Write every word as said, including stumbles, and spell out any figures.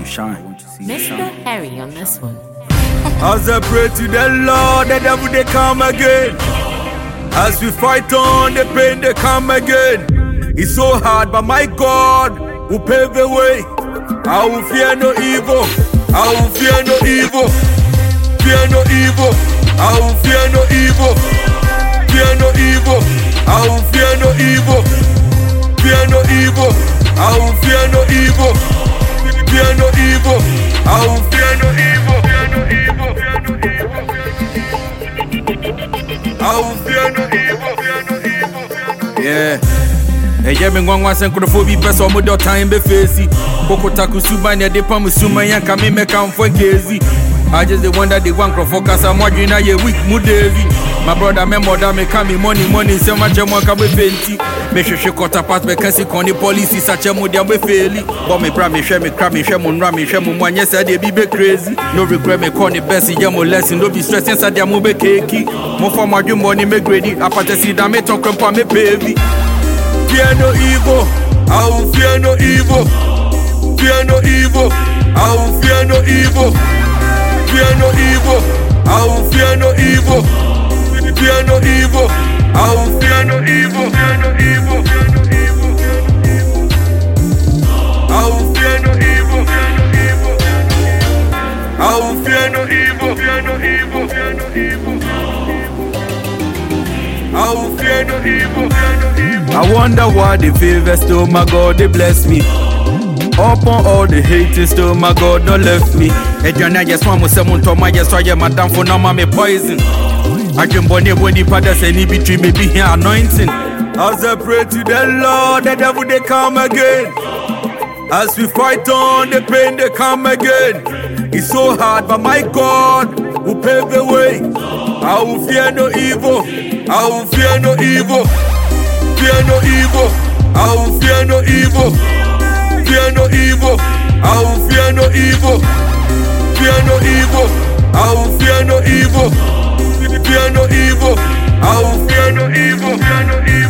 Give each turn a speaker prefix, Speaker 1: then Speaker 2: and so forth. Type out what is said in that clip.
Speaker 1: shine.
Speaker 2: Mister Harry on this one.
Speaker 3: As I pray to the Lord, the devil they come again. As we fight on, the pain they come again. It's so hard, but my God will pave the way. I will fear no evil. I will fear no evil. Fear no evil. I will fear no evil. Fear no evil. I will fear no evil. Fear no evil. I will fear no evil. Fear no evil. I will fear no evil. I will fear no evil. Fear no evil. Yeah. Hey, yeah, me ngwa sen kurofobi pesa omo do time be face. Koko takusuba ne de pam suma yanka me me kan fo kezi. I just the wonder the one crop focus am wadwin na ye week mu daily. My brother me mother me come money money say much mo ka be fenti. Me hwehwe quarter past be kan si kon the police such a mo dia be faili. But me bra me hwe me cra me hwe mo nra me hwe mo anye say dey be be crazy. No regret me call the best ye mo lesson no be stress inside dia mo be cakey. Mo for my money me grady apart see that me talk on me baby. Fear no evil, I will fear no evil. Fear no evil, I will fear no evil. Fear no evil, I will fear no evil. Fear no evil, I will fear no evil. Fear no evil, I will fear no evil. I will fear no evil. Fear no evil, fear no evil. I will fear no evil. I wonder why the favors to my God they bless me. Upon all the haters to my God don't left me. Ejana just want to say mon to my just try my down for now me poison. I can bonnie when the father say ni between me be here anointing. As I pray to the Lord, the devil they come again. As we fight on the pain they come again. It's so hard, but my God will pave the way. I will fear no evil. I will fear no evil. Fear no evil. I will fear no evil. Fear no evil. I will fear no evil. Fear no evil. I will fear no evil. Fear no evil. I will fear no evil. Fear no evil.